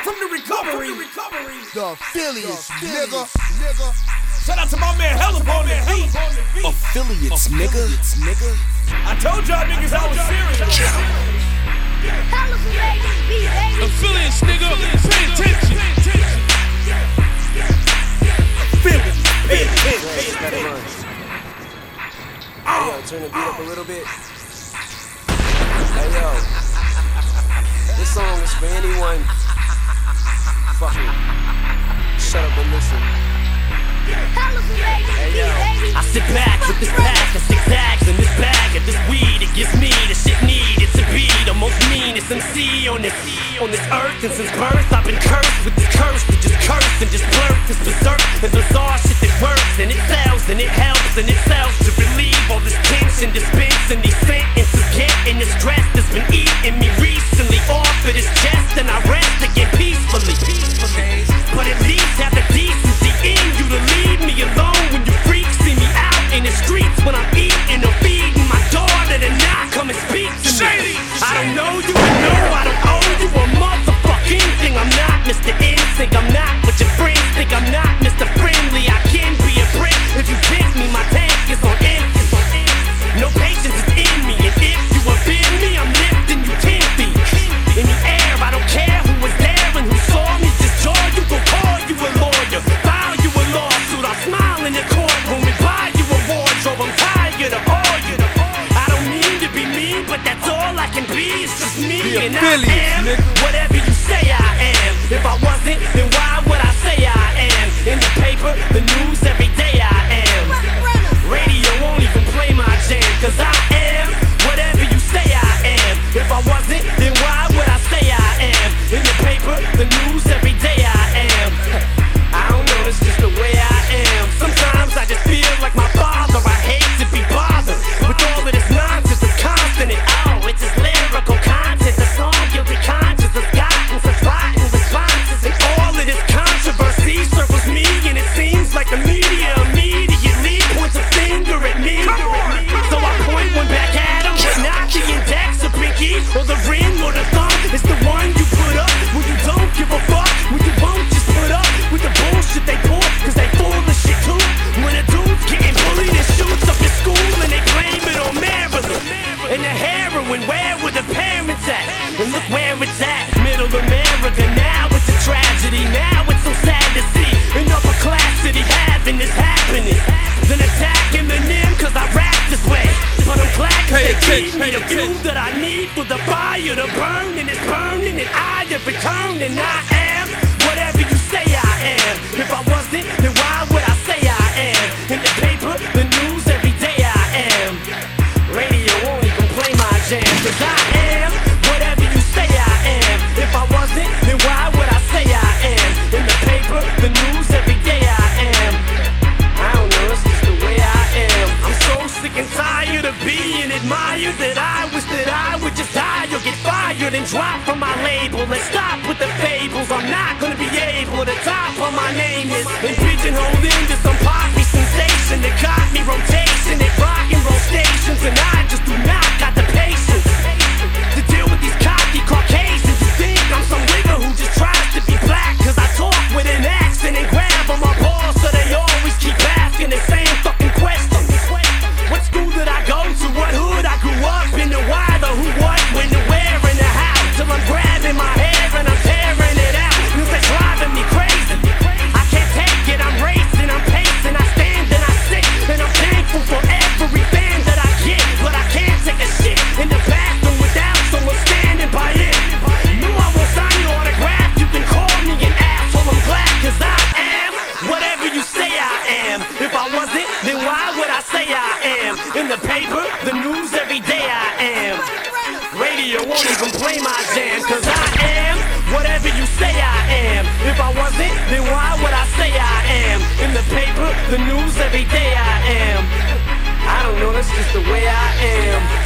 from the recovery. The affiliates, nigga. Shout out to my man Hell up on that beat. Affiliates, nigga. I told y'all niggas I was serious. Affiliates, nigga. Pay attention. Affiliates. Hey yo, turn the beat up a little bit. Hey yo, this song is for anyone fucking shut up and listen. Hey yo, I sit back with this pack of 6 tags in this bag of this weed. It gives me the shit needed to be the most meanest MC on this earth. And since birth I've been cursed with this curse to just curse and just blurt this berserk and bizarre shit that works and it sells and it helps and it sells to relieve all this tension, dispense and these sentences getting the stress that's been eating me recently off of this chest, and I rest again peacefully. But at least have the decency in you to leave me alone when you freaks see me out in the streets when I'm eating or feeding my daughter to not come and speak to me. I don't know you, I don't owe you a motherfucking thing. I'm not Mr. Instinct, I'm not what your friends think. I'm not Mr. Friendly, I can be a prick. If you pick me, my tank is on empty. No patience is in me, and if you offend me, I'm lifting you 10 feet in the air. I don't care who was there and who saw me. Just joy, you go call you a lawyer, file you a lawsuit. I'll smile in the courtroom and buy you a wardrobe. I'm tired of all you. I don't mean to be mean, but that's all I can be. It's just me, and I am whatever you say I am. If I wasn't, then why would I say I am? In the paper, the news, every day I am. Radio won't even play my jam, cause I am whatever you say I am. If I wasn't, then why would I say I am? In the paper, the news, every day I am. I don't know, it's just the way I am. Sometimes I just feel like my father. I hate to be bothered with all of this nonsense that's constant. Oh, it's just lyrical content. The song guilty conscience has gotten such rotten responses, and all of this controversy circles me, and it seems like the media immediately points a finger at me. So I point one back at him, but not the index or pinky or the ring or the thumb. It's the one you put up when you don't give a fuck, when you won't just put up with the bullshit they pour, cause they full of shit too. When a dude's getting bullied and shoots up his school and they blame it on Maryland and the heroin, where were the parents at? And look where it's at, middle America. Now it's a tragedy, now it's so sad to see an upper class city having this happening. Then attack Eminem cause I rap this way, but I'm glad cause they gave me the fuel that I need for the fire to burn, and it's burning and I have returned, and I am whatever you say I am. If I wasn't, then why would I say I am? In the paper, the news, every day I am. Radio won't even play my jam, cause I am whatever you say I am. If I wasn't, then why would I say I am? In the paper, the news, every day I am. I don't know, it's just the way I am. I'm so sick and tired of being admired that I wish that I would just die or get fired and drop from my label. Let's stop with the fables. I'm not gonna be able to top on my name is and pigeonholed into some poppy sensation that got me rotation at rock and roll stations, and I just do not got the patience to deal with these cocky Caucasians who think I'm some nigga who just tries to be black, cause I talk with an accent and grab on my balls, so they always keep asking the same fucking question. What school did I go to? What hood I grew up in? The why, the who, what, when, the where, and the how. Till I'm grabbing my hair and I'm tearing it out, cause they're driving me crazy. I can't take it, I'm racing, I'm pacing, I stand and I sit, and I'm thankful for every fan that I get. But I can't take a shit in the bathroom without someone standing by it. No, I won't sign your autograph, you can call me an asshole, I'm glad, cause I am whatever you say I am. If I wasn't, then why would I say I am? In the paper, the news, every day I am. Radio won't even play my jam, cause I am whatever you say I am. If I wasn't, then why would I say I am? In the paper, the news, every day I am. I don't know, that's just the way I am.